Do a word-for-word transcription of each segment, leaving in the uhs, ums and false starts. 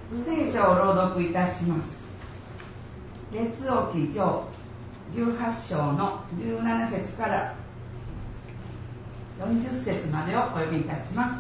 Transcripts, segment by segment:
聖書を朗読いたします。列王記上じゅうはち章のじゅうなな節からよんじゅっ節までをお読みいたします。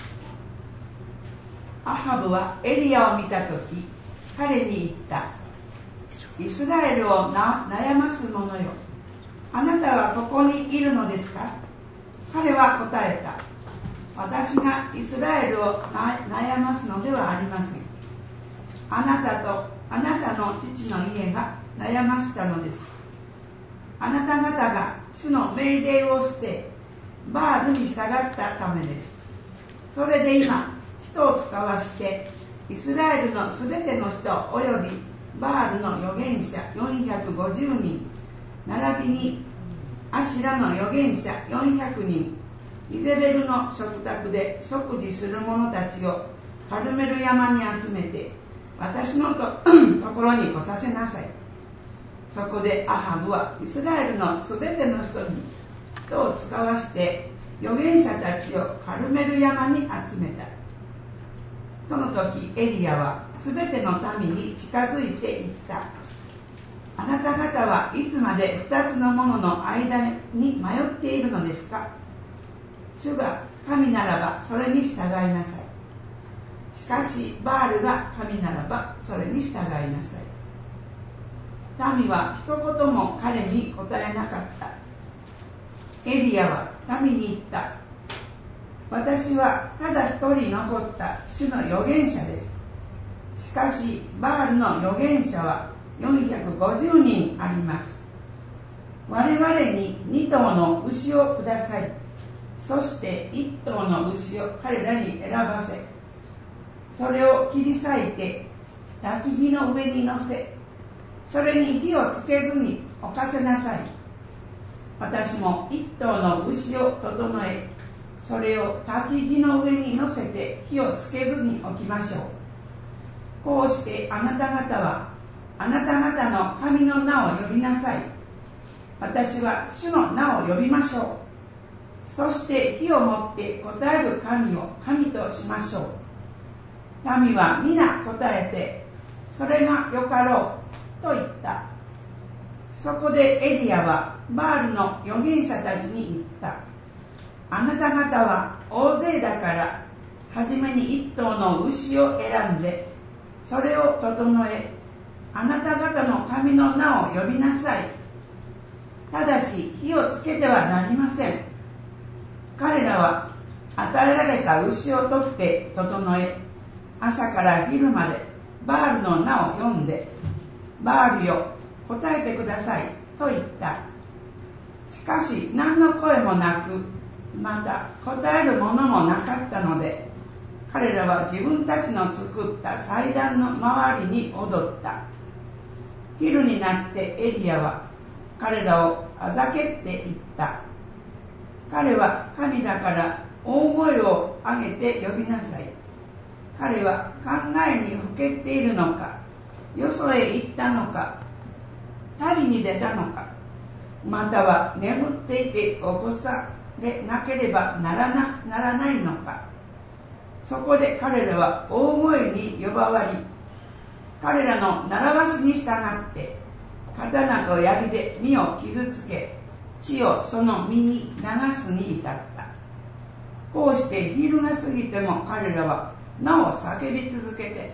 アハブはエリヤを見たとき、彼に言った。イスラエルをな悩ます者よ、あなたはここにいるのですか？彼は答えた。私がイスラエルを悩ますのではありません。あなたとあなたの父の家が悩ましたのです。あなた方が主の命令を捨てバールに従ったためです。それで今人を使わしてイスラエルのすべての人およびバールの預言者よんひゃくごじゅうにん並びにアシラの預言者よんひゃくにん、イゼベルの食卓で食事する者たちをカルメル山に集めて私の と, ところに来させなさい。そこでアハブはイスラエルのすべての人に人を使わして預言者たちをカルメル山に集めた。その時エリヤはすべての民に近づいていった。あなた方はいつまで二つのものの間に迷っているのですか？主が神ならばそれに従いなさい。しかしバールが神ならばそれに従いなさい。民は一言も彼に答えなかった。エリヤは民に言った。私はただ一人残った主の預言者です。しかしバールの預言者はよんひゃくごじゅうにんあります。我々にに頭の牛をください。そして一頭の牛を彼らに選ばせ、それを切り裂いて焚き火の上に乗せ、それに火をつけずに置かせなさい。私も一頭の牛を整え、それを焚き火の上に乗せて火をつけずに置きましょう。こうしてあなた方はあなた方の神の名を呼びなさい。私は主の名を呼びましょう。そして火をもって答える神を神としましょう。民は皆答えて、それがよかろうと言った。そこでエリヤはバールの預言者たちに言った。あなた方は大勢だからはじめに一頭の牛を選んで、それを整え、あなた方の神の名を呼びなさい。ただし火をつけてはなりません。彼らは与えられた牛を取って整え、朝から昼までバールの名を呼んで、バールよ、答えてくださいと言った。しかし何の声もなく、また答えるものもなかったので、彼らは自分たちの作った祭壇の周りに踊った。昼になってエリヤは彼らをあざけって言った。彼は神だから大声を上げて呼びなさい。彼は考えにふけっているのか、よそへ行ったのか、旅に出たのか、または眠っていて起こされなければならな、ならないのか。そこで彼らは大声に呼ばわり、彼らの習わしに従って刀と槍で身を傷つけ、血をその身に流すに至った。こうして昼が過ぎても彼らはなお叫び続けて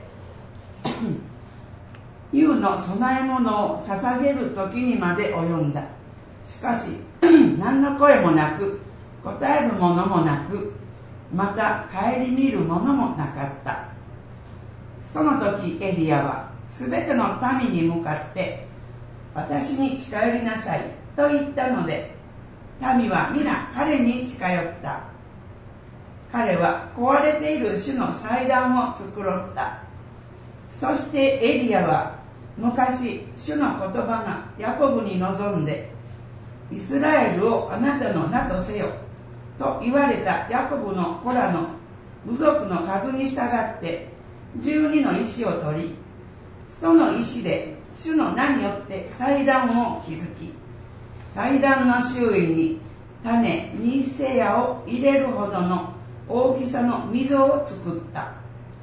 夕の供え物を捧げる時にまで及んだ。しかし何の声もなく、答えるものもなく、また顧みるものもなかった。その時エリヤはすべての民に向かって、私に近寄りなさいと言ったので、民は皆彼に近寄った。彼は壊れている主の祭壇を作ろった。そしてエリヤは昔主の言葉がヤコブに臨んで、イスラエルをあなたの名とせよと言われたヤコブの子らの部族の数に従って十二の石を取り、その石で主の名によって祭壇を築き、祭壇の周囲に種に世矢を入れるほどの大きさの溝を作った。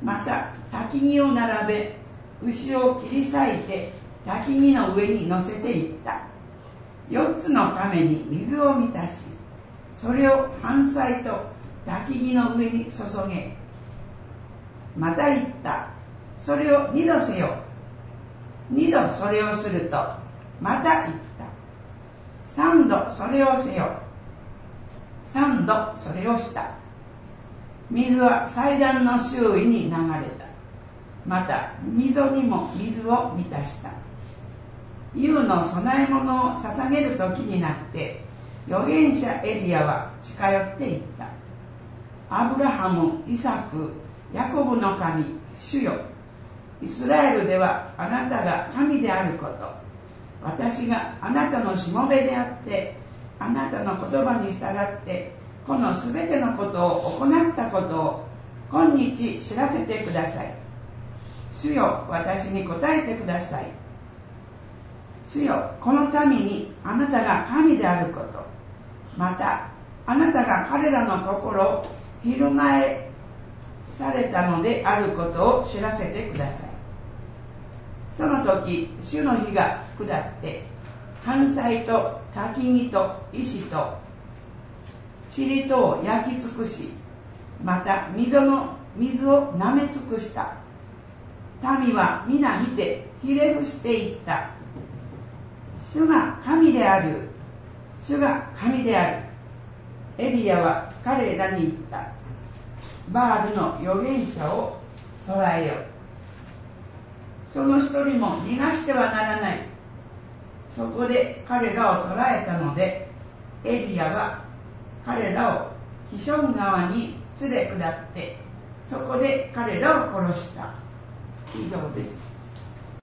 また焚き木を並べ、牛を切り裂いて焚き木の上に乗せていった。四つの亀に水を満たし、それを飯菜と焚き木の上に注げ。また言った。それを二度せよ。二度それをすると、また言った。三度それをせよ。三度それをした。水は祭壇の周囲に流れた。また溝にも水を満たした。夕の供え物を捧げる時になって、預言者エリアは近寄っていった。アブラハム、イサク、ヤコブの神、主よ。イスラエルではあなたが神であること、私があなたのしもべであって、あなたの言葉に従ってこのすべてのことを行ったことを今日知らせてください。主よ、私に答えてください。主よ、この民にあなたが神であること、またあなたが彼らの心を翻されたのであることを知らせてください。その時、主の火が下って飯菜と焚き木と石と塵とを焼き尽くし、また溝の水を舐め尽くした。民は皆見てひれ伏していった。主が神である。主が神である。エリアは彼らに言った。バールの預言者を捕らえよ。その一人も逃がしてはならない。そこで彼らを捕らえたので、エリアは彼らをキション川に連れ下って、そこで彼らを殺した。以上です。